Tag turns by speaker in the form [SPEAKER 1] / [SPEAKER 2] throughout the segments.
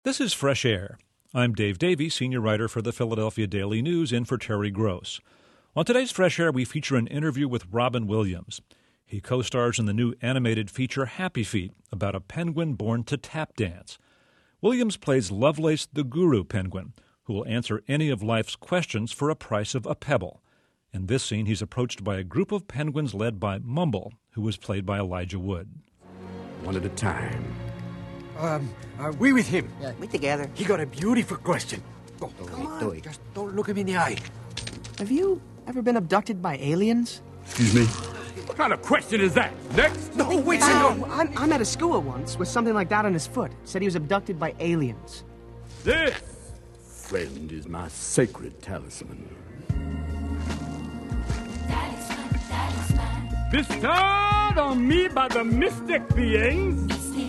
[SPEAKER 1] This is Fresh Air. I'm Dave Davey, senior writer for the Philadelphia Daily News, in for Terry Gross. On today's Fresh Air, we feature an interview with Robin Williams. He co-stars in the new animated feature Happy Feet, about a penguin born to tap dance. Williams plays Lovelace the Guru Penguin, who will answer any of life's questions for a price of a pebble. In this scene, he's approached by a group of penguins led by Mumble, who was played by Elijah Wood.
[SPEAKER 2] One at a time. We with him.
[SPEAKER 3] Yeah, we together.
[SPEAKER 2] He got a beautiful question. Go,
[SPEAKER 3] Come on.
[SPEAKER 2] do it. Just don't look him in the eye.
[SPEAKER 4] Have you ever been abducted by aliens?
[SPEAKER 2] Excuse me? What kind of question is that? Next? No, wait,
[SPEAKER 4] No, I met a school once with something like that on his foot. Said he was abducted by aliens.
[SPEAKER 2] This, friend, is my sacred talisman. Bestowed on me by the mystic beings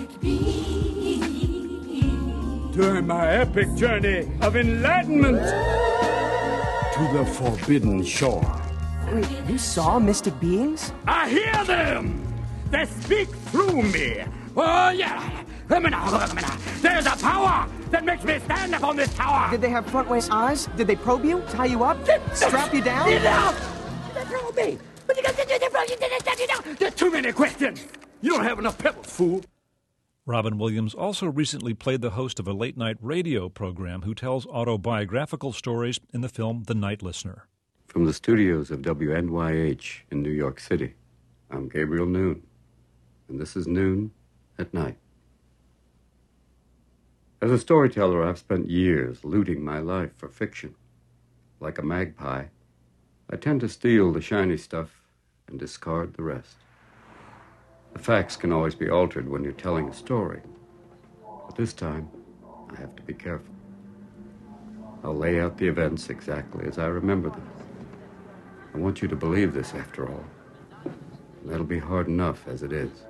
[SPEAKER 2] during my epic journey of enlightenment to the forbidden shore.
[SPEAKER 4] Wait, you saw mystic beings?
[SPEAKER 2] I hear them! They speak through me! Oh, yeah! There's a power that makes me stand up on this tower!
[SPEAKER 4] Did they have front-waist eyes? Did they probe you? Tie you up? Strap you down?
[SPEAKER 2] Get out! They probe me! There are too many questions! You don't have enough pebbles, fool!
[SPEAKER 1] Robin Williams also recently played the host of a late-night radio program who tells autobiographical stories in the film The Night Listener.
[SPEAKER 5] From the studios of WNYH in New York City, I'm Gabriel Noon, and this is Noon at Night. As a storyteller, I've spent years looting my life for fiction. Like a magpie, I tend to steal the shiny stuff and discard the rest. The facts can always be altered when you're telling a story, but this time, I have to be careful. I'll lay out the events exactly as I remember them. I want you to believe this, after all. And that'll be hard enough as it is.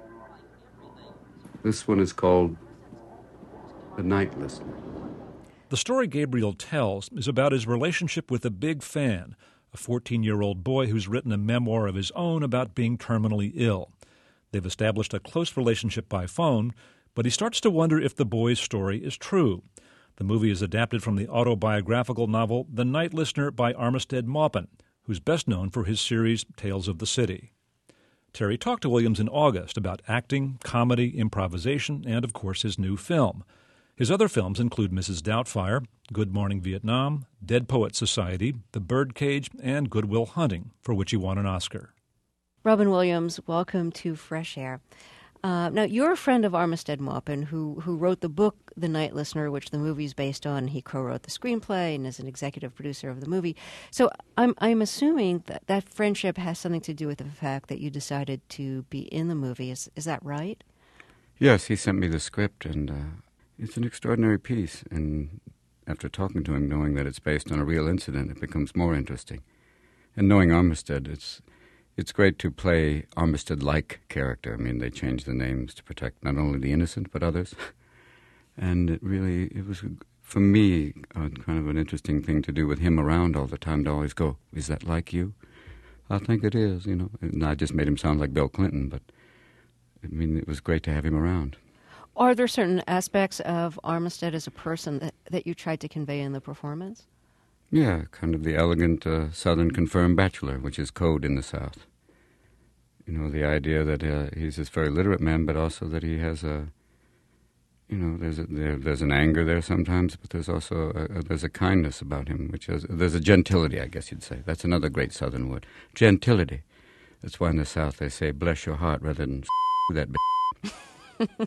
[SPEAKER 5] This one is called The Night Listener.
[SPEAKER 1] The story Gabriel tells is about his relationship with a big fan, a 14-year-old boy who's written a memoir of his own about being terminally ill. They've established a close relationship by phone, but he starts to wonder if the boy's story is true. The movie is adapted from the autobiographical novel The Night Listener by Armistead Maupin, who's best known for his series Tales of the City. Terry talked to Williams in August about acting, comedy, improvisation, and, of course, his new film. His other films include Mrs. Doubtfire, Good Morning Vietnam, Dead Poets Society, The Birdcage, and Good Will Hunting, for which he won an Oscar.
[SPEAKER 6] Robin Williams, welcome to Fresh Air. Now, you're a friend of Armistead Maupin, who wrote the book The Night Listener, which the movie's based on. He co-wrote the screenplay and is an executive producer of the movie. So I'm assuming that friendship has something to do with the fact that you decided to be in the movie. Is that right?
[SPEAKER 5] Yes, he sent me the script, and it's an extraordinary piece. And after talking to him, knowing that it's based on a real incident, it becomes more interesting. And knowing Armistead, it's great to play Armistead-like character. I mean, they changed the names to protect not only the innocent, but others. And it was, for me, kind of an interesting thing to do with him around all the time, to always go, is that like you? I think it is, you know. And I just made him sound like Bill Clinton, but, I mean, it was great to have him around.
[SPEAKER 6] Are there certain aspects of Armistead as a person that you tried to convey in the performance?
[SPEAKER 5] Yeah, kind of the elegant Southern confirmed bachelor, which is code in the South. You know, the idea that he's this very literate man, but also that he has there's an anger there sometimes, but there's also there's a kindness about him, there's a gentility, I guess you'd say. That's another great Southern word, gentility. That's why in the South they say, bless your heart, rather than that bitch.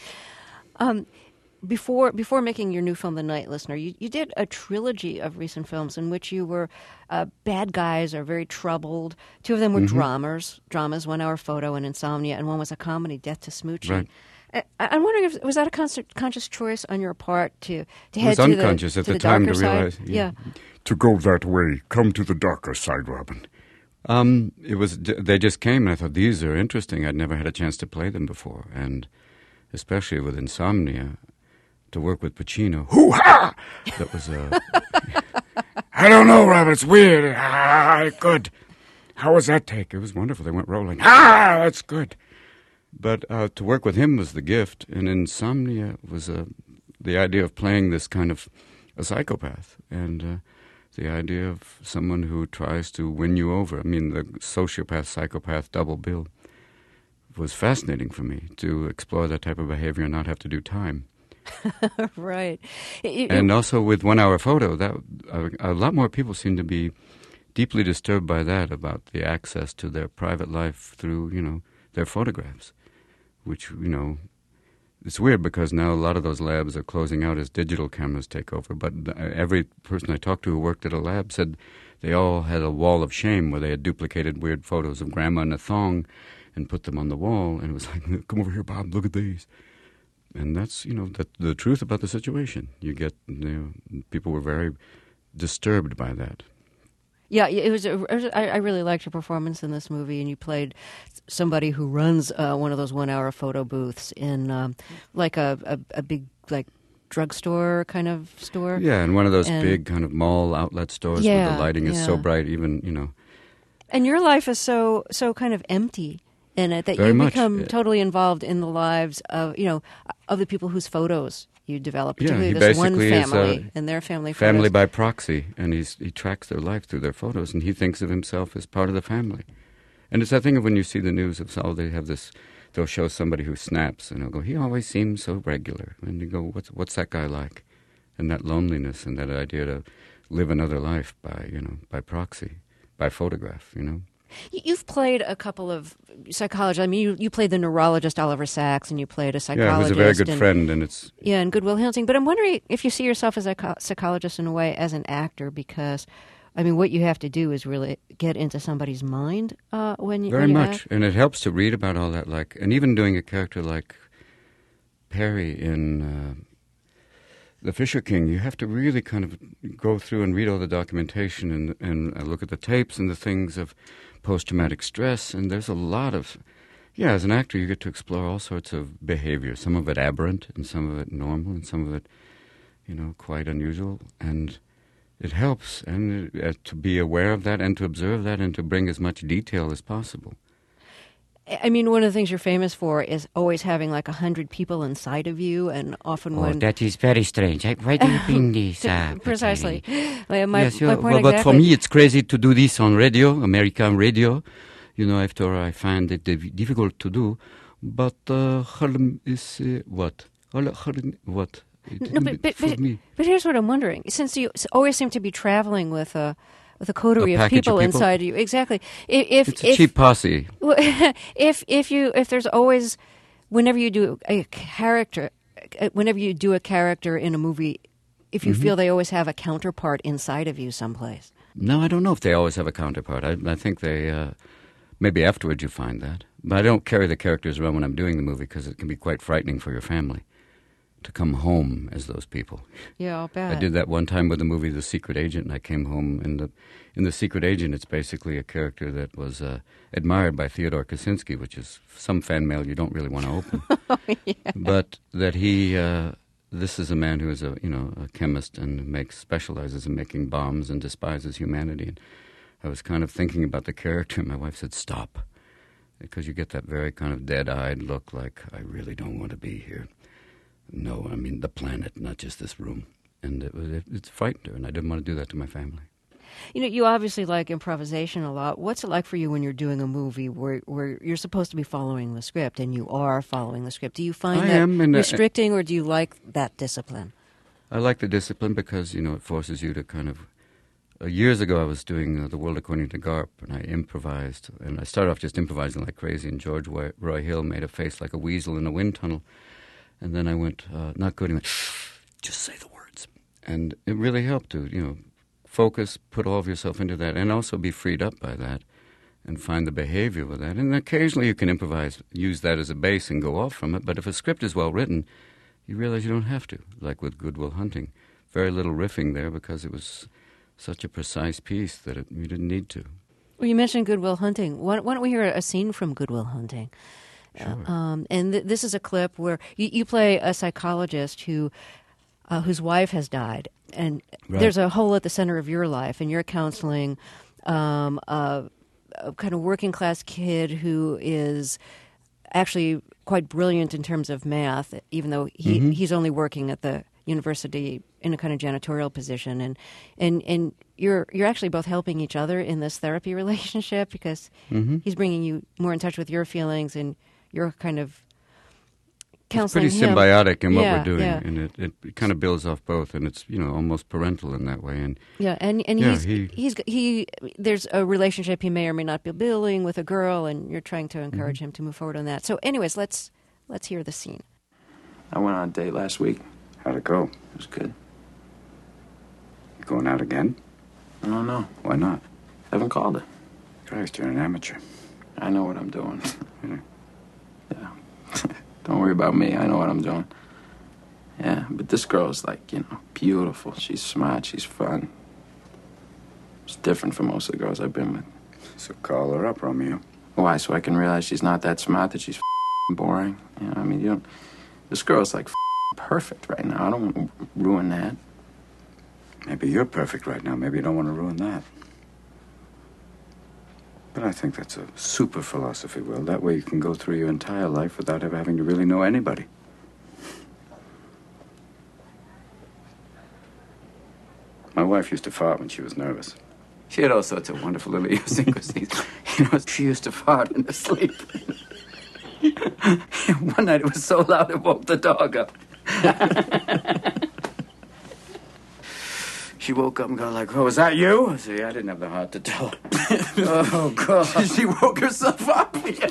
[SPEAKER 6] Before making your new film, The Night Listener, you did a trilogy of recent films in which you were bad guys or very troubled. Two of them were dramas, 1 Hour Photo and Insomnia, and one was a comedy, Death to Smoochie. Right. I'm wondering if was that a conscious choice on your part to head to
[SPEAKER 5] unconscious
[SPEAKER 6] the,
[SPEAKER 5] at
[SPEAKER 6] to
[SPEAKER 5] the
[SPEAKER 6] the
[SPEAKER 5] time
[SPEAKER 6] darker
[SPEAKER 5] to realize,
[SPEAKER 6] side? Yeah.
[SPEAKER 2] To go that way, come to the darker side, Robin.
[SPEAKER 5] They just came, and I thought, these are interesting. I'd never had a chance to play them before, and especially with Insomnia, to work with Pacino.
[SPEAKER 2] Hoo-ha!
[SPEAKER 5] That was
[SPEAKER 2] I don't know, Robin. It's weird. Good. How was that take?
[SPEAKER 5] It was wonderful. They went rolling.
[SPEAKER 2] That's good.
[SPEAKER 5] But to work with him was the gift, and Insomnia was the idea of playing this kind of a psychopath, and the idea of someone who tries to win you over. I mean, the sociopath-psychopath double bill was fascinating for me, to explore that type of behavior and not have to do time.
[SPEAKER 6] Right.
[SPEAKER 5] And also with 1 Hour Photo, that a lot more people seem to be deeply disturbed by that, about the access to their private life through, their photographs, which, it's weird because now a lot of those labs are closing out as digital cameras take over. But every person I talked to who worked at a lab said they all had a wall of shame where they had duplicated weird photos of grandma in a thong and put them on the wall. And it was like, come over here, Bob, look at these. And that's, the truth about the situation. You get, people were very disturbed by that.
[SPEAKER 6] Yeah, I really liked your performance in this movie, and you played somebody who runs one of those 1 hour photo booths in like a big drugstore kind of store.
[SPEAKER 5] Yeah, in one of those big kind of mall outlet stores where the lighting is so bright, even.
[SPEAKER 6] And your life is so kind of empty in it that
[SPEAKER 5] Very
[SPEAKER 6] you
[SPEAKER 5] much.
[SPEAKER 6] become totally involved in the lives of of the people whose photos you develop, particularly
[SPEAKER 5] he
[SPEAKER 6] this one
[SPEAKER 5] basically is
[SPEAKER 6] family and their family photos.
[SPEAKER 5] Family by proxy, and he tracks their life through their photos, and he thinks of himself as part of the family. And it's that thing of when you see the news of, they have this, they'll show somebody who snaps, and they'll go, he always seems so regular. And you go, what's that guy like? And that loneliness and that idea to live another life by, by proxy, by photograph,
[SPEAKER 6] You've played a couple of psychologists. I mean, you played the neurologist Oliver Sacks, and you played a psychologist.
[SPEAKER 5] Yeah, who's a very good friend, and it's...
[SPEAKER 6] Yeah, in Good Will Hunting. But I'm wondering if you see yourself as a psychologist in a way as an actor, because, I mean, what you have to do is really get into somebody's mind when you
[SPEAKER 5] Very much,
[SPEAKER 6] act.
[SPEAKER 5] and it helps to read about all that, and even doing a character like Perry in The Fisher King, you have to really kind of go through and read all the documentation and look at the tapes and the things of post-traumatic stress, and there's a lot of... Yeah, as an actor, you get to explore all sorts of behavior, some of it aberrant, and some of it normal, and some of it, quite unusual, and it helps to be aware of that and to observe that and to bring as much detail as possible.
[SPEAKER 6] I mean, one of the things you're famous for is always having 100 people inside of you, and often when...
[SPEAKER 3] that is very strange. Why do you bring this up?
[SPEAKER 6] Precisely. My
[SPEAKER 3] Yes,
[SPEAKER 6] point
[SPEAKER 3] but
[SPEAKER 6] exactly.
[SPEAKER 3] for me, it's crazy to do this on radio, American radio. After I find it difficult to do. But Harlem is what? What?
[SPEAKER 6] No, but here's what I'm wondering. Since you always seem to be traveling with a coterie of people inside you, exactly.
[SPEAKER 5] It's a cheap posse.
[SPEAKER 6] If there's always, whenever you do a character in a movie, if you feel they always have a counterpart inside of you someplace.
[SPEAKER 5] No, I don't know if they always have a counterpart. I think they maybe afterwards you find that. But I don't carry the characters around when I'm doing the movie because it can be quite frightening for your family to come home as those people.
[SPEAKER 6] Yeah, I'll bet.
[SPEAKER 5] I did that one time with the movie The Secret Agent, and I came home, and in The Secret Agent, it's basically a character that was admired by Theodore Kaczynski, which is some fan mail you don't really want to open.
[SPEAKER 6] Yeah.
[SPEAKER 5] But that he, this is a man who is a chemist and specializes in making bombs and despises humanity. And I was kind of thinking about the character, and my wife said, "Stop," because you get that very kind of dead-eyed look, like I really don't want to be here. No, I mean the planet, not just this room. And it frightened her, and I didn't want to do that to my family.
[SPEAKER 6] You obviously like improvisation a lot. What's it like for you when you're doing a movie where you're supposed to be following the script, and you are following the script? Do you find that restricting, or do you like that discipline?
[SPEAKER 5] I like the discipline because, it forces you to kind of... years ago, I was doing The World According to Garp, and I improvised. And I started off just improvising like crazy, and George Roy Hill made a face like a weasel in a wind tunnel. And then I went, not good, he went, just say the words. And it really helped to, focus, put all of yourself into that, and also be freed up by that and find the behavior with that. And occasionally you can improvise, use that as a base and go off from it. But if a script is well written, you realize you don't have to, like with Good Will Hunting. Very little riffing there because it was such a precise piece that you didn't need to.
[SPEAKER 6] Well, you mentioned Good Will Hunting. Why don't we hear a scene from Good Will Hunting?
[SPEAKER 5] Sure.
[SPEAKER 6] And this is a clip where you play a psychologist whose wife has died, and there's a hole at the center of your life, and you're counseling a kind of working class kid who is actually quite brilliant in terms of math, even though he's only working at the university in a kind of janitorial position, and you're actually both helping each other in this therapy relationship because he's bringing you more in touch with your feelings, and you're kind of counseling
[SPEAKER 5] it's pretty
[SPEAKER 6] him.
[SPEAKER 5] symbiotic in what
[SPEAKER 6] Yeah,
[SPEAKER 5] we're doing,
[SPEAKER 6] yeah.
[SPEAKER 5] and it kind of builds off both, and it's almost parental in that way. And
[SPEAKER 6] And
[SPEAKER 5] Yeah,
[SPEAKER 6] he there's a relationship he may or may not be building with a girl, and you're trying to encourage him to move forward on that. So, anyways, let's hear the scene.
[SPEAKER 7] I went on a date last week.
[SPEAKER 5] how'd it go?
[SPEAKER 7] It was good.
[SPEAKER 5] You going out again?
[SPEAKER 7] I don't know.
[SPEAKER 5] Why not?
[SPEAKER 7] I haven't called her.
[SPEAKER 5] Christ, you're an amateur.
[SPEAKER 7] I know what I'm doing.
[SPEAKER 5] Yeah.
[SPEAKER 7] Yeah. Don't worry about me. I know what I'm doing. Yeah, but this girl's like, beautiful. She's smart. She's fun. It's different from most of the girls I've been with.
[SPEAKER 5] So call her up, Romeo.
[SPEAKER 7] Why? So I can realize she's not that smart, that she's boring. This girl's like perfect right now. I don't want to ruin that.
[SPEAKER 5] Maybe you're perfect right now. Maybe you don't want to ruin that. But I think that's a super philosophy, Will. That way you can go through your entire life without ever having to really know anybody. My wife used to fart when she was nervous. She had all sorts of wonderful little idiosyncrasies. She used to fart in her sleep. One night it was so loud it woke the dog up. She woke up and got like, "Oh, was that you?" I said, "Yeah, I didn't have the heart to tell her." Oh, God.
[SPEAKER 7] She woke herself up.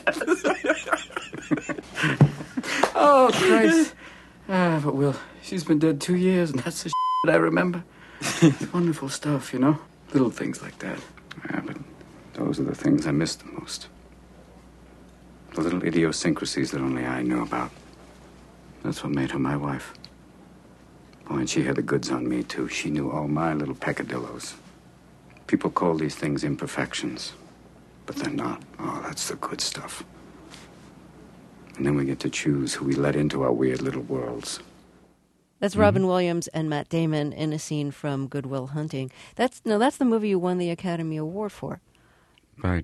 [SPEAKER 5] Oh, Christ. But Will, she's been dead 2 years, and that's the that I remember. It's wonderful stuff, Little things like that. Yeah, but those are the things I miss the most. The little idiosyncrasies that only I knew about. That's what made her my wife. Oh, and she had the goods on me, too. She knew all my little peccadillos. People call these things imperfections, but they're not. Oh, that's the good stuff. And then we get to choose who we let into our weird little worlds.
[SPEAKER 6] That's Robin Williams and Matt Damon in a scene from Good Will Hunting. That's the movie you won the Academy Award for.
[SPEAKER 5] Right.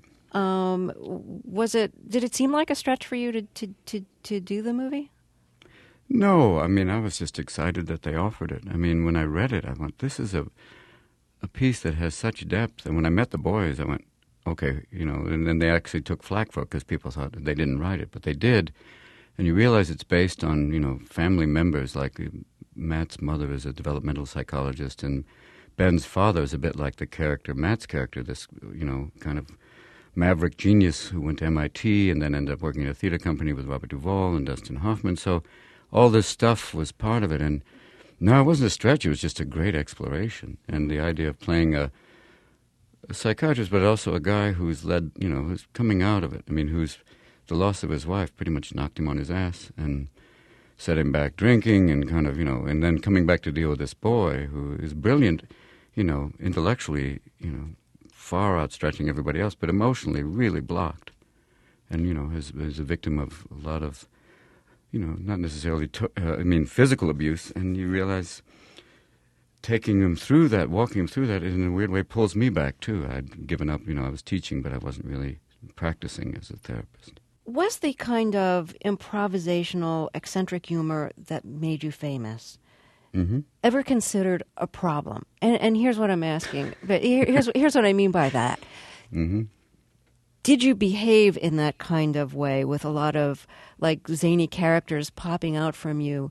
[SPEAKER 6] Did it seem like a stretch for you to do the movie?
[SPEAKER 5] No, I was just excited that they offered it. When I read it, I went, this is a piece that has such depth. And when I met the boys, I went, okay, and then they actually took flack for it because people thought that they didn't write it, but they did. And you realize it's based on, family members, like Matt's mother is a developmental psychologist, and Ben's father is a bit like the character, Matt's character, this, kind of maverick genius who went to MIT and then ended up working at a theater company with Robert Duvall and Dustin Hoffman. So all this stuff was part of it. And no, it wasn't a stretch. It was just a great exploration. And the idea of playing a psychiatrist, but also a guy who's who's coming out of it. Who's the loss of his wife pretty much knocked him on his ass and set him back drinking and kind of, and then coming back to deal with this boy who is brilliant, intellectually, far outstretching everybody else, but emotionally really blocked. And, is a victim of a lot of, not necessarily, physical abuse. And you realize taking him through that, walking him through that in a weird way pulls me back, too. I'd given up, I was teaching, but I wasn't really practicing as a therapist.
[SPEAKER 6] Was the kind of improvisational, eccentric humor that made you famous ever considered a problem? And here's what I'm asking. But here's what I mean by that.
[SPEAKER 5] Mm-hmm.
[SPEAKER 6] Did you behave in that kind of way with a lot of like zany characters popping out from you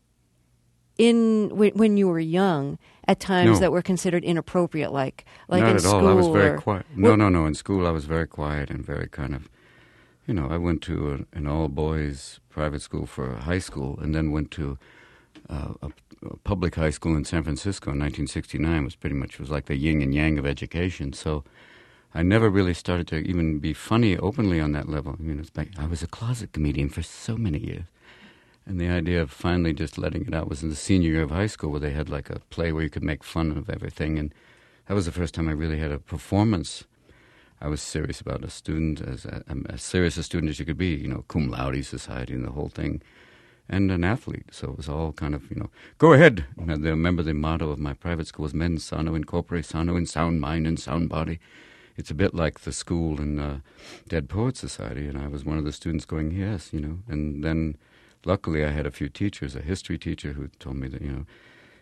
[SPEAKER 6] when you were young at times that were considered inappropriate, like
[SPEAKER 5] not
[SPEAKER 6] in
[SPEAKER 5] at
[SPEAKER 6] school?
[SPEAKER 5] all. I was very quiet. No. In school, I was very quiet and very kind of, I went to an all-boys private school for high school, and then went to a public high school in San Francisco in 1969. Was like the yin and yang of education. So I never really started to even be funny openly on that level. I was a closet comedian for so many years. And the idea of finally just letting it out was in the senior year of high school, where they had like a play where you could make fun of everything. And that was the first time I really had a performance. I was serious about a student, as serious a student as you could be, cum laude society and the whole thing, and an athlete. So it was all kind of, go ahead. And I remember the motto of my private school was mens sano in corpore sano, in sound mind and sound body. It's a bit like the school in Dead Poets Society, and I was one of the students going, yes, and then luckily I had a few teachers, a history teacher who told me that,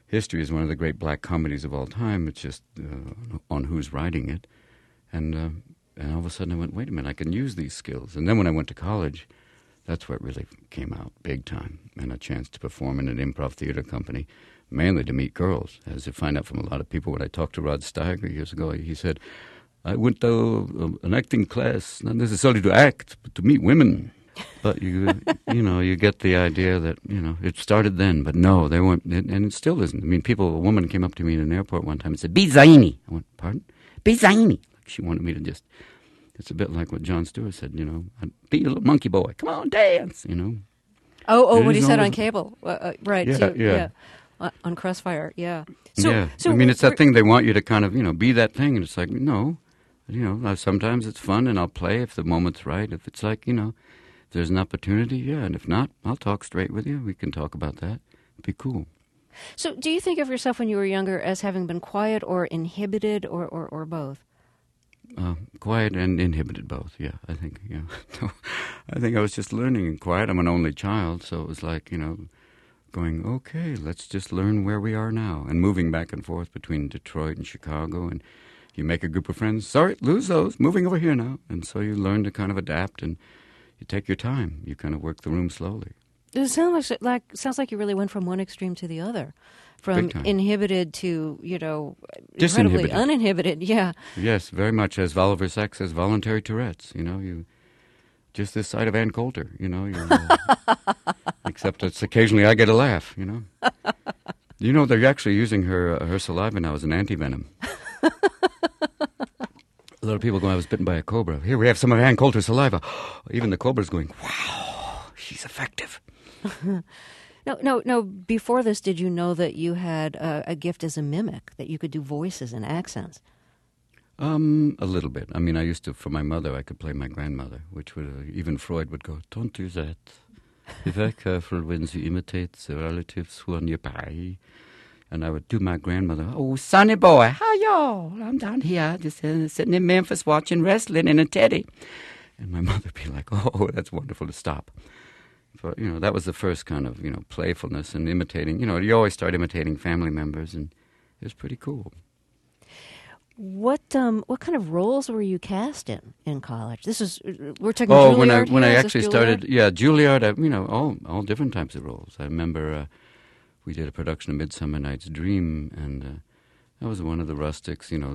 [SPEAKER 5] History is one of the great black comedies of all time. It's just on who's writing it. And all of a sudden I went, wait a minute, I can use these skills. And then when I went to college, that's where it really came out big time, and a chance to perform in an improv theater company, mainly to meet girls. As I find out from a lot of people, when I talked to Rod Steiger years ago, he said, I went to an acting class, not necessarily to act, but to meet women. But you get the idea that, it started then, but no, they weren't, and it still isn't. I mean, a woman came up to me in an airport one time and said, "Be Zaini." I went, "Pardon?" "Be Zaini." Like she wanted me to just, it's a bit like what Jon Stewart said, "Be a little monkey boy. Come on, dance,"
[SPEAKER 6] Oh, what he said on cable. Right.
[SPEAKER 5] Yeah.
[SPEAKER 6] On Crossfire, yeah.
[SPEAKER 5] So I mean, it's that thing they want you to kind of, be that thing, and it's like, no, sometimes it's fun, and I'll play if the moment's right. If it's like, if there's an opportunity, yeah, and if not, I'll talk straight with you. We can talk about that. It'd be cool.
[SPEAKER 6] So do you think of yourself when you were younger as having been quiet or inhibited or both?
[SPEAKER 5] Quiet and inhibited both, yeah, I think, I think I was just learning and quiet. I'm an only child, so it was like, going, okay, let's just learn where we are now, and moving back and forth between Detroit and Chicago, and you make a group of friends, sorry, lose those, moving over here now, and so you learn to kind of adapt, and you take your time, you kind of work the room slowly.
[SPEAKER 6] It sounds like you really went from one extreme to the other. From inhibited to, incredibly uninhibited, yeah. Yes,
[SPEAKER 5] very much, as Oliver Sacks says, voluntary Tourette's, you just this side of Ann Coulter, except it's occasionally I get a laugh, they're actually using her saliva now as an antivenom. A lot of people go, I was bitten by a cobra. Here we have some of Ann Coulter's saliva. Even the cobra's going, wow, she's effective.
[SPEAKER 6] No. Before this, did you know that you had a gift as a mimic, that you could do voices and accents?
[SPEAKER 5] A little bit. I mean, I used to, for my mother, I could play my grandmother, which would, even Freud would go, don't do that. Be very careful when you imitate the relatives who are nearby. And I would do my grandmother, "Oh, sonny boy, how y'all? I'm down here, just sitting in Memphis watching wrestling in a teddy." And my mother would be like, "Oh, that's wonderful, to stop." But, that was the first kind of, playfulness and imitating. You always start imitating family members, and it was pretty cool.
[SPEAKER 6] What kind of roles were you cast in college? We're talking Juilliard.
[SPEAKER 5] When I actually started, Juilliard. All different types of roles. I remember we did a production of Midsummer Night's Dream, and I was one of the rustics. The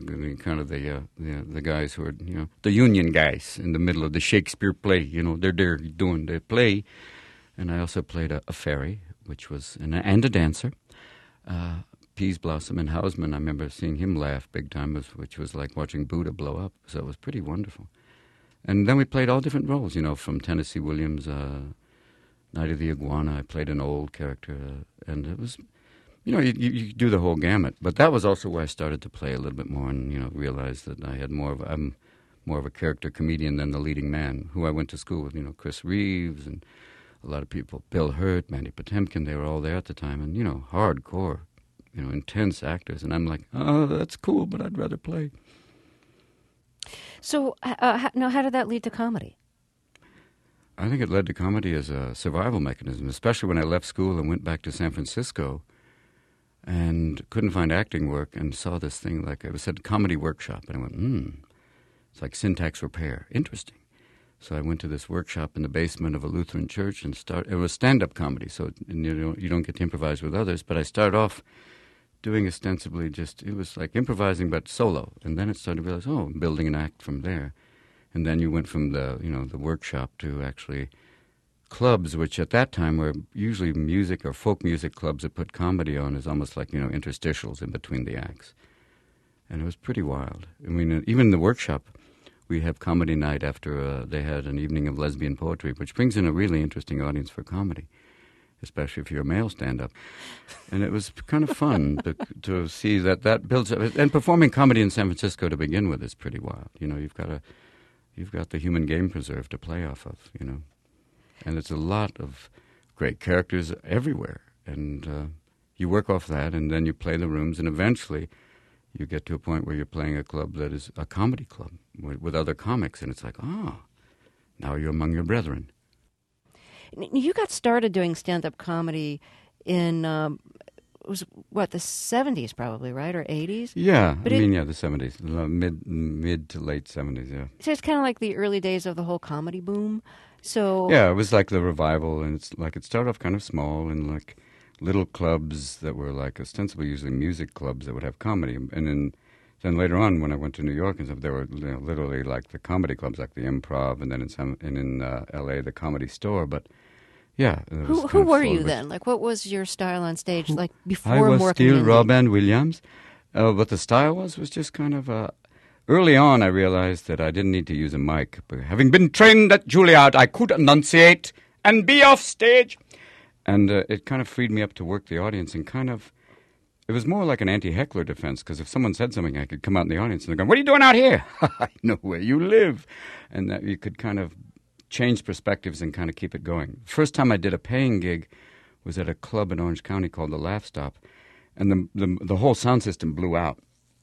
[SPEAKER 5] guys who are the union guys in the middle of the Shakespeare play. They're there doing the play, and I also played a fairy, which was and a dancer. Pease Blossom and Hausman, I remember seeing him laugh big time, which was like watching Buddha blow up. So it was pretty wonderful. And then we played all different roles, from Tennessee Williams, Night of the Iguana. I played an old character, and it was, you do the whole gamut. But that was also where I started to play a little bit more and, realized that I had I'm more of a character comedian than the leading man, who I went to school with, Chris Reeves and a lot of people, Bill Hurt, Mandy Patinkin, they were all there at the time, and, hardcore, intense actors. And I'm like, oh, that's cool, but I'd rather play.
[SPEAKER 6] So now how did that lead to comedy?
[SPEAKER 5] I think it led to comedy as a survival mechanism, especially when I left school and went back to San Francisco and couldn't find acting work and saw this thing, like it said comedy workshop. And I went, it's like syntax repair. Interesting. So I went to this workshop in the basement of a Lutheran church and it was stand-up comedy, so you don't get to improvise with others. But I started off doing ostensibly it was like improvising but solo. And then it started to realize, I'm building an act from there. And then you went from the workshop to actually clubs, which at that time were usually music or folk music clubs that put comedy on as almost like, interstitials in between the acts. And it was pretty wild. I mean, even the workshop, we have comedy night after they had an evening of lesbian poetry, which brings in a really interesting audience for comedy, especially if you're a male stand-up. And it was kind of fun to see that builds up. And performing comedy in San Francisco to begin with is pretty wild. You've got the human game preserve to play off of, And it's a lot of great characters everywhere. And you work off that, and then you play the rooms, and eventually you get to a point where you're playing a club that is a comedy club with other comics, and it's like, now you're among your brethren.
[SPEAKER 6] You got started doing stand-up comedy in was what, the 70s probably, right, or 80s?
[SPEAKER 5] Yeah,
[SPEAKER 6] But
[SPEAKER 5] the 70s, mid to late 70s, yeah.
[SPEAKER 6] So it's kind of like the early days of the whole comedy boom. So
[SPEAKER 5] Yeah, it was like the revival, and it's like it started off kind of small in like little clubs that were like ostensibly usually music clubs that would have comedy, and then later on when I went to New York and stuff, there were literally like the comedy clubs, like the Improv, and then in L.A. the Comedy Store, but. Yeah.
[SPEAKER 6] who were you then? Like, what was your style on stage? Like before
[SPEAKER 5] I was
[SPEAKER 6] Mork
[SPEAKER 5] still
[SPEAKER 6] and
[SPEAKER 5] Rob Ann Williams. What the style was just kind of. Early on, I realized that I didn't need to use a mic. But having been trained at Juilliard, I could enunciate and be off stage, and it kind of freed me up to work the audience and kind of. It was more like an anti-heckler defense, because if someone said something, I could come out in the audience and they're going, "What are you doing out here?" I know where you live, and that you could kind of. Change perspectives and kind of keep it going. First time I did a paying gig was at a club in Orange County called the Laugh Stop, and the whole sound system blew out.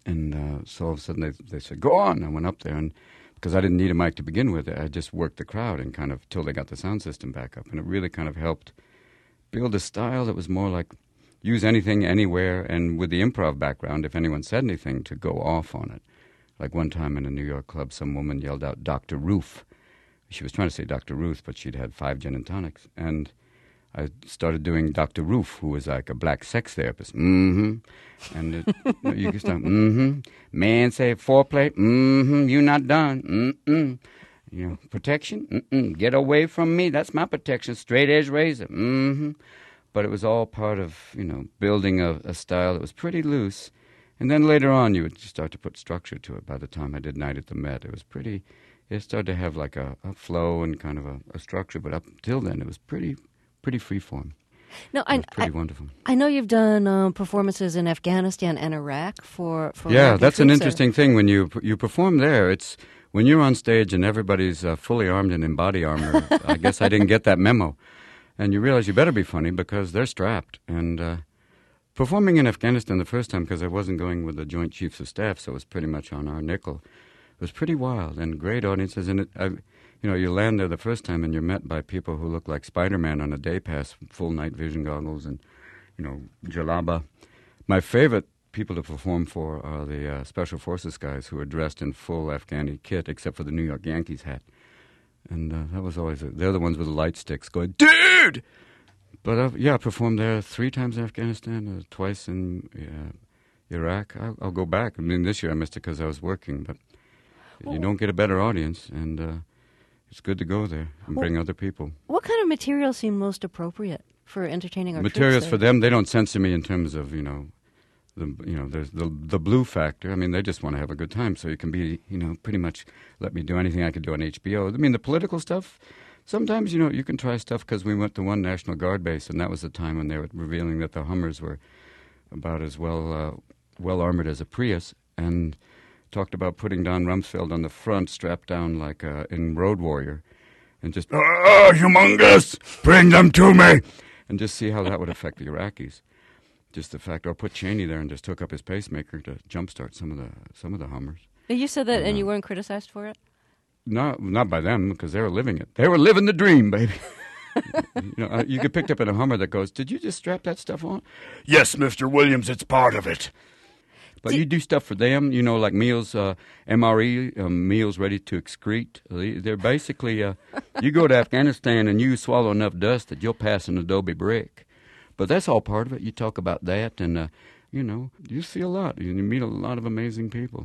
[SPEAKER 5] And so all of a sudden they said, "Go on." I went up there, and because I didn't need a mic to begin with, I just worked the crowd and kind of till they got the sound system back up, and it really kind of helped build a style that was more like use anything, anywhere, and with the improv background, if anyone said anything, to go off on it. Like one time in a New York club, some woman yelled out, "Dr. Roof." She was trying to say Dr. Ruth, but she'd had 5 gin and tonics. And I started doing Dr. Roof, who was like a black sex therapist. Mm-hmm. And you could start, mm-hmm. Man say foreplay, mm-hmm. You not done, mm-mm. You know, protection, mm-mm. Get away from me, that's my protection. Straight edge razor, mm-hmm. But it was all part of, building a style that was pretty loose. And then later on, you would start to put structure to it. By the time I did Night at the Met, it started to have like a flow and kind of a structure, but up till then it was pretty free form.
[SPEAKER 6] No,
[SPEAKER 5] it was pretty wonderful.
[SPEAKER 6] I know you've done performances in Afghanistan and Iraq for
[SPEAKER 5] yeah, that's an interesting
[SPEAKER 6] there.
[SPEAKER 5] thing when you perform there. It's when you're on stage and everybody's fully armed and in body armor. I guess I didn't get that memo, and you realize you better be funny because they're strapped. And performing in Afghanistan the first time, because I wasn't going with the Joint Chiefs of Staff, so it was pretty much on our nickel. It was pretty wild and great audiences, and you land there the first time and you're met by people who look like Spider-Man on a day pass, full night vision goggles and, jalaba. My favorite people to perform for are the Special Forces guys who are dressed in full Afghani kit except for the New York Yankees hat. And that was always, they're the ones with the light sticks going, "Dude!" But I performed there 3 times in Afghanistan, twice in Iraq. I'll go back. I mean, this year I missed it because I was working, but... You don't get a better audience, and it's good to go there and bring other people.
[SPEAKER 6] What kind of material seemed most appropriate for entertaining our
[SPEAKER 5] materials
[SPEAKER 6] troops
[SPEAKER 5] for them? They don't censor me in terms of there's the blue factor. I mean, they just want to have a good time, so you can be pretty much let me do anything I could do on HBO. I mean, the political stuff. Sometimes you can try stuff because we went to one National Guard base, and that was the time when they were revealing that the Hummers were about as well armored as a Prius, and talked about putting Don Rumsfeld on the front, strapped down like in Road Warrior, and just, humongous, bring them to me, and just see how that would affect the Iraqis. Just the fact, or put Cheney there and just took up his pacemaker to jumpstart some of the Hummers.
[SPEAKER 6] You said that, and you weren't criticized for it?
[SPEAKER 5] Not by them, because they were living it. They were living the dream, baby. You get picked up in a Hummer that goes, "Did you just strap that stuff on?" "Yes, Mr. Williams, it's part of it." But you do stuff for them, like meals, MRE, meals ready to excrete. They're basically, you go to Afghanistan and you swallow enough dust that you'll pass an adobe brick. But that's all part of it. You talk about that and, you see a lot. You meet a lot of amazing people.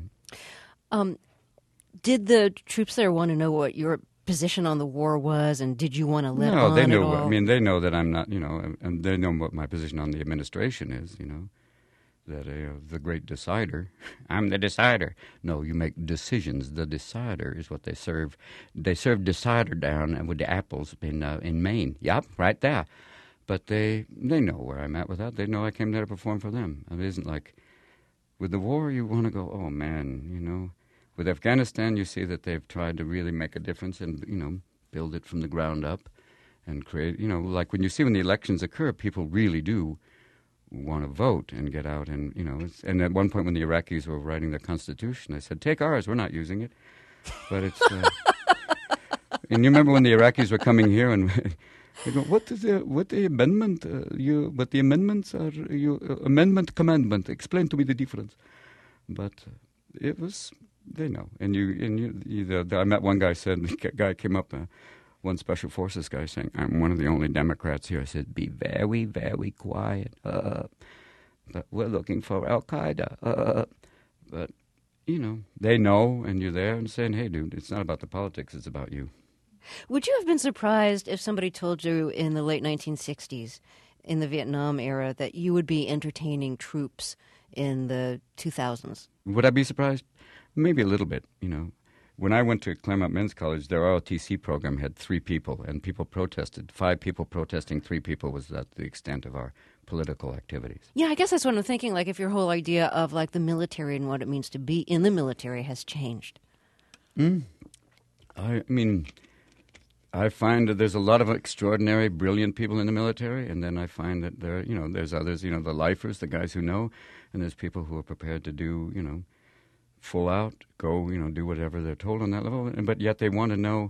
[SPEAKER 6] Did the troops there want to know what your position on the war was, and did you want to let on
[SPEAKER 5] they know.
[SPEAKER 6] At all?
[SPEAKER 5] I mean, they know that I'm not, and they know what my position on the administration is, that the great decider. I'm the decider. No, you make decisions. The decider is what they serve. They serve decider down with the apples in Maine. Yep, right there. But they know where I'm at with that. They know I came there to perform for them. It isn't like with the war you want to go, oh, man, With Afghanistan, you see that they've tried to really make a difference and, build it from the ground up and create, like when the elections occur, people really do want to vote and get out and, and at one point when the Iraqis were writing their constitution, I said, "Take ours, we're not using it." But it's, and you remember when the Iraqis were coming here and They go, what the amendment? What the amendments are? Amendment, commandment. Explain to me the difference. But it was, they know. And I met one guy said, the guy came up, one special forces guy saying, I'm one of the only Democrats here. I said, be very, very quiet. But we're looking for Al Qaeda. But, they know, and you're there and saying, hey, dude, it's not about the politics, it's about you.
[SPEAKER 6] Would you have been surprised if somebody told you in the late 1960s, in the Vietnam era, that you would be entertaining troops in the 2000s?
[SPEAKER 5] Would I be surprised? Maybe a little bit, When I went to Claremont Men's College, their ROTC program had 3 people, and people protested. 5 people protesting, 3 people was at the extent of our political activities.
[SPEAKER 6] Yeah, I guess that's what I'm thinking, like if your whole idea of like the military and what it means to be in the military has changed.
[SPEAKER 5] I mean, I find that there's a lot of extraordinary, brilliant people in the military, and then I find that there's others, the lifers, the guys who know, and there's people who are prepared to do, full out, go, do whatever they're told on that level, but yet they want to know,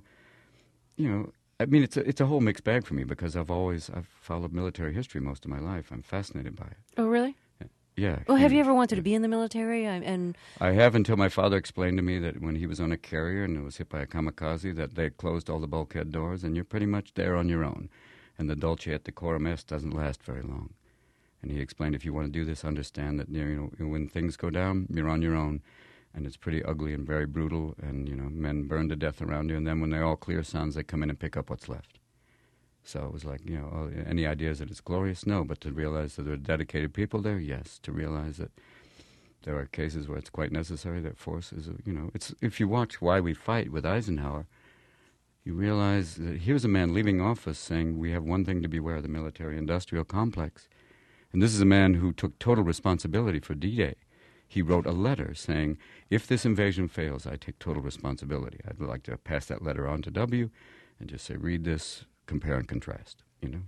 [SPEAKER 5] I mean, it's a whole mixed bag for me because I've followed military history most of my life. I'm fascinated by it.
[SPEAKER 6] Oh, really?
[SPEAKER 5] Yeah.
[SPEAKER 6] Well, have you ever wanted to be in the military?
[SPEAKER 5] I have until my father explained to me that when he was on a carrier and it was hit by a kamikaze, that they closed all the bulkhead doors and you're pretty much there on your own. And the dulce et decorum est doesn't last very long. And he explained, if you want to do this, understand that when things go down, you're on your own. And it's pretty ugly and very brutal, and, men burn to death around you, and then when they all clear sounds, they come in and pick up what's left. So it was like, any ideas that it's glorious? No, but to realize that there are dedicated people there, yes. To realize that there are cases where it's quite necessary that force is, it's, if you watch Why We Fight with Eisenhower, you realize that here's a man leaving office saying, we have one thing to beware of the military-industrial complex. And this is a man who took total responsibility for D-Day. He wrote a letter saying, if this invasion fails, I take total responsibility. I'd like to pass that letter on to W and just say, read this, compare and contrast,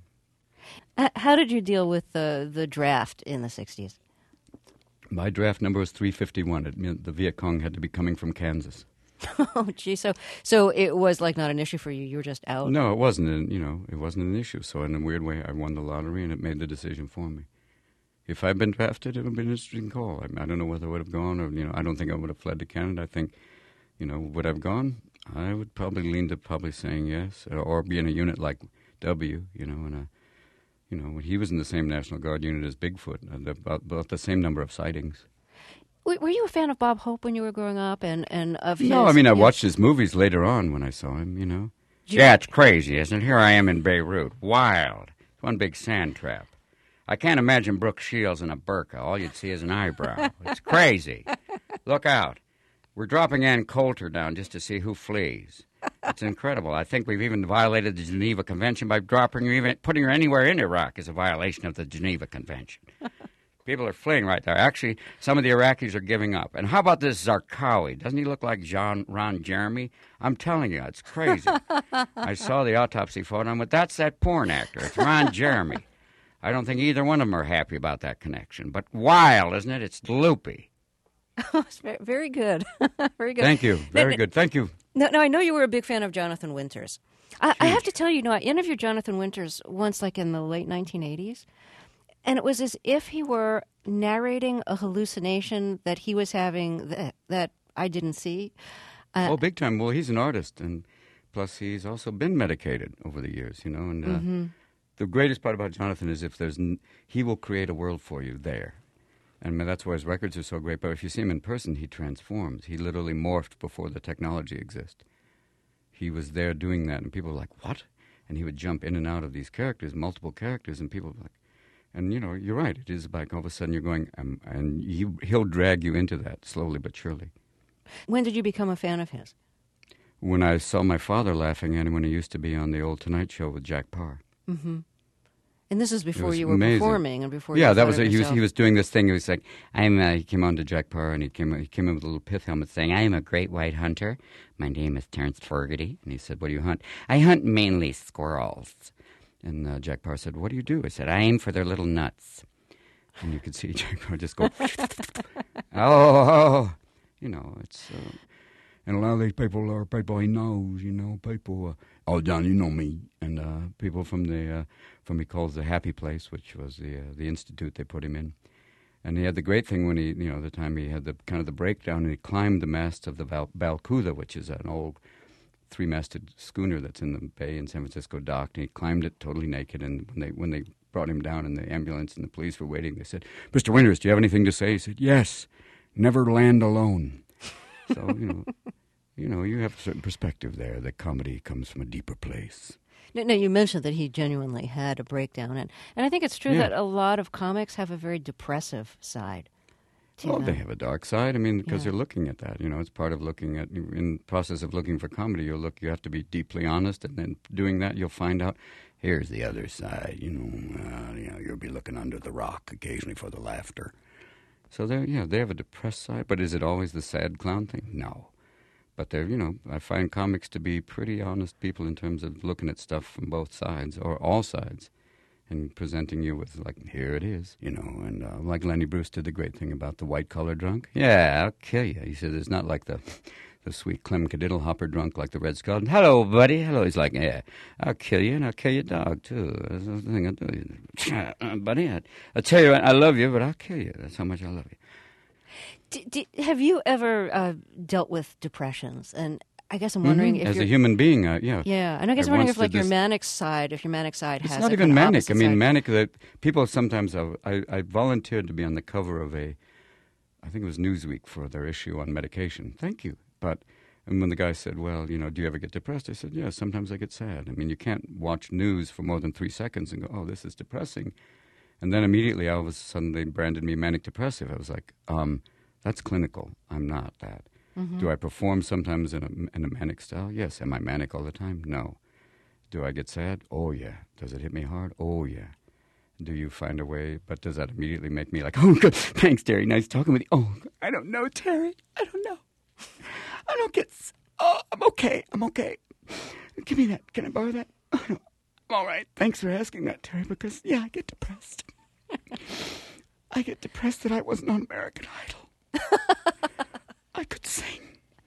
[SPEAKER 6] How did you deal with the draft in the 60s?
[SPEAKER 5] My draft number was 351. It meant the Viet Cong had to be coming from Kansas.
[SPEAKER 6] Oh, gee. So it was like not an issue for you. You were just out.
[SPEAKER 5] No, it wasn't. It wasn't an issue. So in a weird way, I won the lottery and it made the decision for me. If I'd been drafted, it would have been an interesting call. I don't know whether I would have gone or, I don't think I would have fled to Canada. I think, would I have gone? I would probably lean to saying yes, or be in a unit like W, when he was in the same National Guard unit as Bigfoot, about the same number of sightings.
[SPEAKER 6] Were you a fan of Bob Hope when you were growing up and of his...
[SPEAKER 5] No, I mean, I watched his movies later on when I saw him, Yeah, it's crazy, isn't it? Here I am in Beirut, wild. It's one big sand trap. I can't imagine Brooke Shields in a burqa. All you'd see is an eyebrow. It's crazy. Look out. We're dropping Ann Coulter down just to see who flees. It's incredible. I think we've even violated the Geneva Convention by dropping her, even putting her anywhere in Iraq is a violation of the Geneva Convention. People are fleeing right there. Actually, some of the Iraqis are giving up. And how about this Zarqawi? Doesn't he look like Ron Jeremy? I'm telling you, it's crazy. I saw the autopsy photo, but that's that porn actor. It's Ron Jeremy. I don't think either one of them are happy about that connection. But wild, isn't it? It's loopy.
[SPEAKER 6] Oh, it's very good. Very good.
[SPEAKER 5] Thank you. Very good. Thank you.
[SPEAKER 6] Now, I know you were a big fan of Jonathan Winters. I have to tell you, I interviewed Jonathan Winters once, like in the late 1980s, and it was as if he were narrating a hallucination that he was having that I didn't see.
[SPEAKER 5] Big time. Well, he's an artist, and plus he's also been medicated over the years, and... The greatest part about Jonathan is he will create a world for you there. And that's why his records are so great. But if you see him in person, he transforms. He literally morphed before the technology existed. He was there doing that, and people were like, what? And he would jump in and out of these characters, multiple characters, and people were like... And, you're right. It is like all of a sudden you're going... and he'll drag you into that slowly but surely.
[SPEAKER 6] When did you become a fan of his?
[SPEAKER 5] When I saw my father laughing at him when he used to be on the old Tonight Show with Jack Parr.
[SPEAKER 6] Mm-hmm. And this is before you were
[SPEAKER 5] amazing.
[SPEAKER 6] Performing and before
[SPEAKER 5] that was
[SPEAKER 6] it.
[SPEAKER 5] He was doing this thing. He was like, he came on to Jack Parr and he came in with a little pith helmet saying, I am a great white hunter. My name is Terrence Fogarty. And he said, what do you hunt? I hunt mainly squirrels. And Jack Parr said, what do you do? I said, I aim for their little nuts. And you could see Jack Parr just go, oh. It's... and a lot of these people are people he knows, people. Oh, John, you know me. And people from he calls the Happy Place, which was the institute they put him in. And he had the great thing when the time he had the kind of the breakdown, and he climbed the mast of the Balcuda, which is an old three-masted schooner that's in the bay in San Francisco dock, and he climbed it totally naked. And when they brought him down, and the ambulance and the police were waiting, they said, "Mr. Winters, do you have anything to say?" He said, "Yes, never land alone." So you have a certain perspective there. That comedy comes from a deeper place.
[SPEAKER 6] No, you mentioned that he genuinely had a breakdown, and I think it's true that a lot of comics have a very depressive side to them.
[SPEAKER 5] They have a dark side. I mean, because they're looking at that. It's part of looking at, in the process of looking for comedy, you have to be deeply honest, and then doing that, you'll find out, here's the other side. You'll be looking under the rock occasionally for the laughter. So they have a depressed side, but is it always the sad clown thing? No. But I find comics to be pretty honest people in terms of looking at stuff from both sides, or all sides, and presenting you with, like, here it is, and like Lenny Bruce did the great thing about the white-collar drunk. Yeah, I'll kill you. He said it's not like the sweet Clem Cadiddle-hopper drunk like the Red Skull. Hello, buddy. Hello. He's like, yeah, I'll kill you, and I'll kill your dog, too. That's the thing I'll do. Buddy, I'll tell you what, I love you, but I'll kill you. That's how much I love you.
[SPEAKER 6] Have you ever dealt with depressions? And I guess I'm wondering if
[SPEAKER 5] as a human being, yeah.
[SPEAKER 6] Yeah, and I guess I'm wondering if your manic side has
[SPEAKER 5] it's not even manic. I mean, manic, that people sometimes I volunteered to be on the cover of I think it was Newsweek for their issue on medication. Thank you. And when the guy said, well, do you ever get depressed? I said, yeah, sometimes I get sad. I mean, you can't watch news for more than 3 seconds and go, oh, this is depressing. And then immediately, all of a sudden, they branded me manic depressive. I was like, that's clinical. I'm not that. Mm-hmm. Do I perform sometimes in a manic style? Yes. Am I manic all the time? No. Do I get sad? Oh, yeah. Does it hit me hard? Oh, yeah. Do you find a way? But does that immediately make me like, oh, good. Thanks, Terry. Nice talking with you. Oh, I don't know, Terry. I don't know. I don't get... Oh, I'm okay. Give me that. Can I borrow that? Oh, no. I'm all right. Thanks for asking that, Terry, because, yeah, I get depressed. I get depressed that I wasn't on American Idol. I could sing,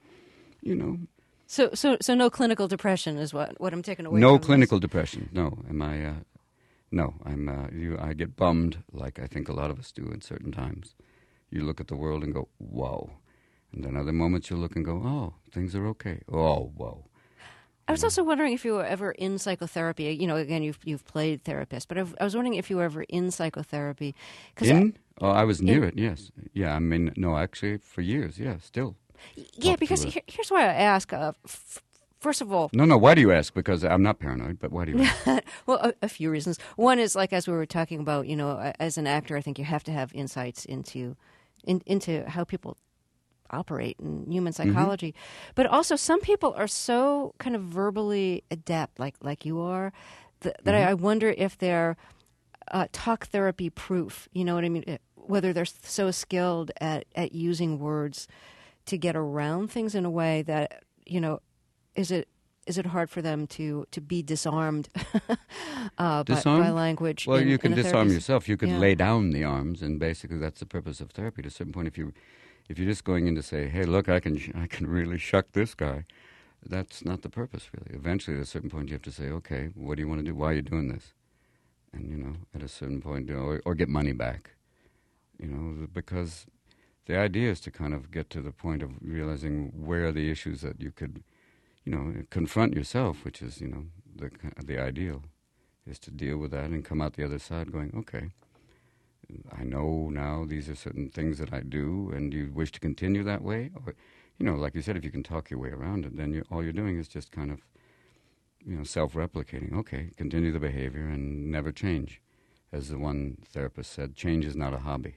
[SPEAKER 6] So no clinical depression is what I'm taking away.
[SPEAKER 5] No
[SPEAKER 6] from
[SPEAKER 5] clinical
[SPEAKER 6] this.
[SPEAKER 5] Depression. No. Am I? No. I get bummed, like I think a lot of us do at certain times. You look at the world and go, whoa, and then other moments you look and go, oh, things are okay. Oh, whoa.
[SPEAKER 6] I was also wondering if you were ever in psychotherapy. Again, you've played therapist, but I was wondering if you were ever in psychotherapy.
[SPEAKER 5] I was near it, yes. Yeah, I mean, no, actually, for years, yeah, still.
[SPEAKER 6] Yeah, because here's why I ask. First of all...
[SPEAKER 5] No, why do you ask? Because I'm not paranoid, but why do you ask?
[SPEAKER 6] Well, a few reasons. One is, like, as we were talking about, as an actor, I think you have to have insights into how people operate in human psychology. Mm-hmm. But also, some people are so kind of verbally adept, like you are, that I wonder if they're talk therapy proof. You know what I mean? Whether they're so skilled at using words to get around things in a way that, is it hard for them to be disarmed, by language?
[SPEAKER 5] Well, you can disarm
[SPEAKER 6] therapist.
[SPEAKER 5] Yourself. You can lay down the arms, and basically that's the purpose of therapy. To a certain point, if you're just going in to say, hey, look, I can really shuck this guy, that's not the purpose, really. Eventually, at a certain point, you have to say, okay, what do you want to do? Why are you doing this? And, at a certain point, or get money back, because the idea is to kind of get to the point of realizing where are the issues that you could, confront yourself, which is, the ideal, is to deal with that and come out the other side going, okay, I know now these are certain things that I do, and you wish to continue that way? Or, like you said, if you can talk your way around it, then all you're doing is just kind of, self-replicating. Okay, continue the behavior and never change. As the one therapist said, change is not a hobby,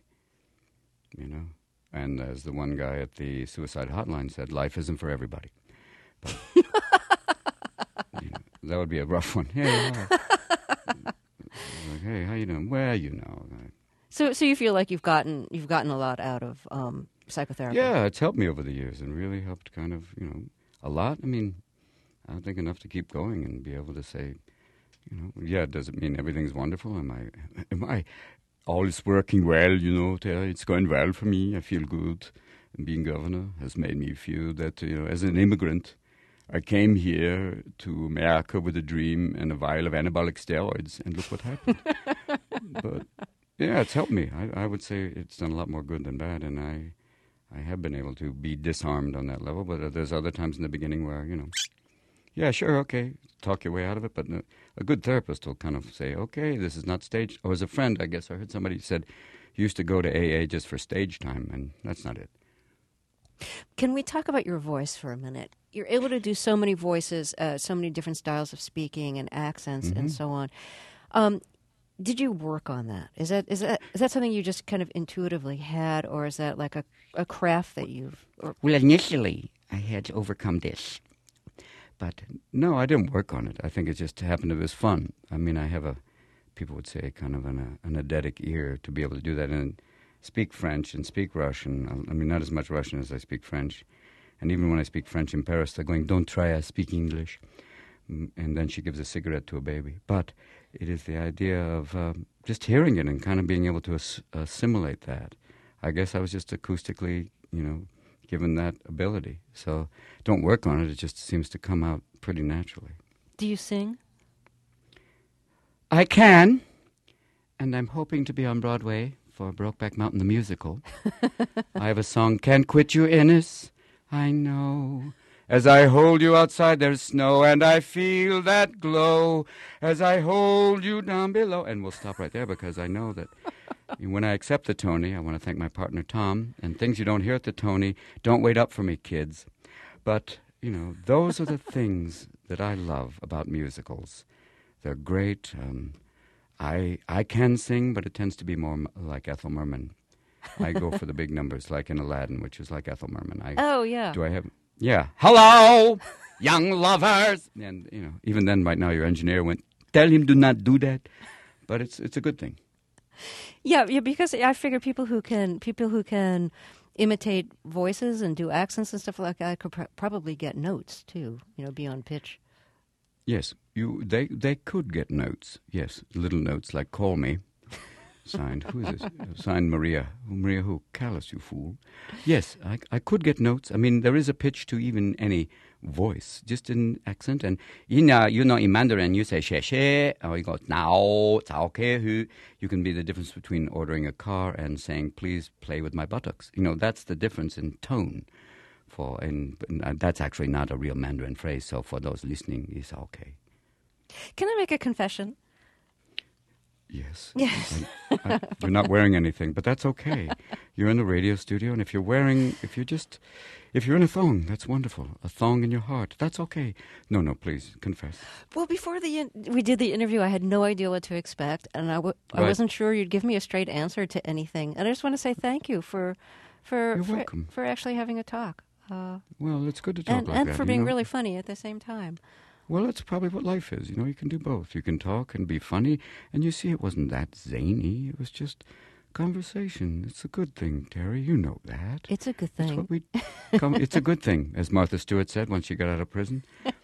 [SPEAKER 5] And as the one guy at the suicide hotline said, life isn't for everybody. But, that would be a rough one. Hey, like, hey, how you doing? Well,
[SPEAKER 6] So you feel like you've gotten a lot out of psychotherapy?
[SPEAKER 5] Yeah, it's helped me over the years and really helped kind of, a lot. I mean, I think enough to keep going and be able to say, does it mean everything's wonderful? Am I all is working well, Terry? It's going well for me. I feel good. And being governor has made me feel that, as an immigrant, I came here to America with a dream and a vial of anabolic steroids, and look what happened. But yeah, it's helped me. I would say it's done a lot more good than bad, and I have been able to be disarmed on that level. But there's other times in the beginning where, yeah, sure, okay, talk your way out of it. But a good therapist will kind of say, okay, this is not stage. Or as a friend, I guess I heard somebody said, used to go to AA just for stage time, and that's not it.
[SPEAKER 6] Can we talk about your voice for a minute? You're able to do so many voices, so many different styles of speaking and accents and so on. Did you work on that? Is that something you just kind of intuitively had, or is that like a craft that you've...
[SPEAKER 5] Well, initially, I had to overcome this. But no, I didn't work on it. I think it just happened to be fun. I mean, I have people would say, kind of an eidetic ear to be able to do that and speak French and speak Russian. I mean, not as much Russian as I speak French. And even when I speak French in Paris, they're going, don't try to speak English. And then she gives a cigarette to a baby. But it is the idea of just hearing it and kind of being able to assimilate that. I guess I was just acoustically, given that ability. So don't work on it. It just seems to come out pretty naturally.
[SPEAKER 6] Do you sing?
[SPEAKER 5] I can. And I'm hoping to be on Broadway for Brokeback Mountain the musical. I have a song, Can't Quit You, Innes. I know. As I hold you outside, there's snow, and I feel that glow as I hold you down below. And we'll stop right there because I know that when I accept the Tony, I want to thank my partner, Tom, and things you don't hear at the Tony, don't wait up for me, kids. But, those are the things that I love about musicals. They're great. I can sing, but it tends to be more like Ethel Merman. I go for the big numbers, like in Aladdin, which is like Ethel Merman.
[SPEAKER 6] Oh, yeah.
[SPEAKER 5] Do I have... Yeah. Hello, young lovers. And, even then right now your engineer went, tell him do not do that. But it's a good thing.
[SPEAKER 6] Yeah, because I figure people who can imitate voices and do accents and stuff like that could probably get notes too, be on pitch.
[SPEAKER 5] Yes, they could get notes. Yes, little notes like call me. Signed, who is this? Signed Maria. Maria who? Callous, you fool. Yes, I could get notes. I mean, there is a pitch to even any voice, just in accent. And, in Mandarin, you say, she, or you go, now, okay. You can be the difference between ordering a car and saying, please play with my buttocks. That's the difference in tone. And that's actually not a real Mandarin phrase, so for those listening, it's okay. Can
[SPEAKER 6] I make a confession?
[SPEAKER 5] Yes. You're not wearing anything, but that's okay. You're in the radio studio, and if you're in a thong, that's wonderful. A thong in your heart, that's okay. No, please, confess.
[SPEAKER 6] Well, before we did the interview, I had no idea what to expect, and I wasn't sure you'd give me a straight answer to anything. And I just want to say thank you for actually having a talk.
[SPEAKER 5] Well, it's good to talk
[SPEAKER 6] and for being really funny at the same time.
[SPEAKER 5] Well, that's probably what life is. You can do both. You can talk and be funny, and you see it wasn't that zany. It was just conversation. It's a good thing, Terry. You know that.
[SPEAKER 6] It's a good thing.
[SPEAKER 5] It's a good thing, as Martha Stewart said when she got out of prison.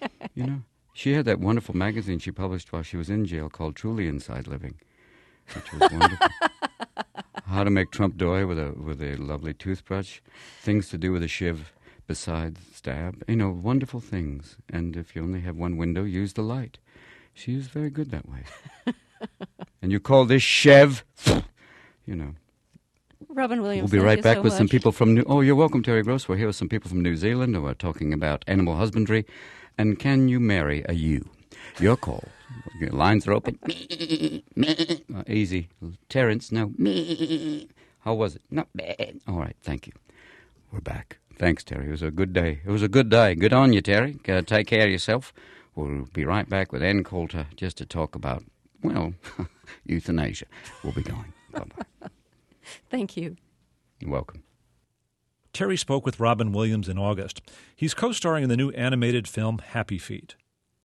[SPEAKER 5] She had that wonderful magazine she published while she was in jail called Truly Inside Living, which was wonderful. How to make Trump doy with a lovely toothbrush, things to do with a shiv. Besides stab, wonderful things. And if you only have one window, use the light. She is very good that way. And you call this Chev,
[SPEAKER 6] Robin Williams.
[SPEAKER 5] We'll be right back
[SPEAKER 6] so
[SPEAKER 5] with
[SPEAKER 6] much.
[SPEAKER 5] some people from Oh, you're welcome, Terry Gross. We're here with some people from New Zealand who are talking about animal husbandry. And can you marry a ewe? Your call. Your lines are open. Easy. Terrence, no. How was it? Not bad. All right, thank you. We're back. Thanks, Terry. It was a good day. Good on you, Terry. Take care of yourself. We'll be right back with Ann Coulter just to talk about, euthanasia. We'll be going. Bye-bye.
[SPEAKER 6] Thank you.
[SPEAKER 5] You're welcome.
[SPEAKER 1] Terry spoke with Robin Williams in August. He's co-starring in the new animated film Happy Feet.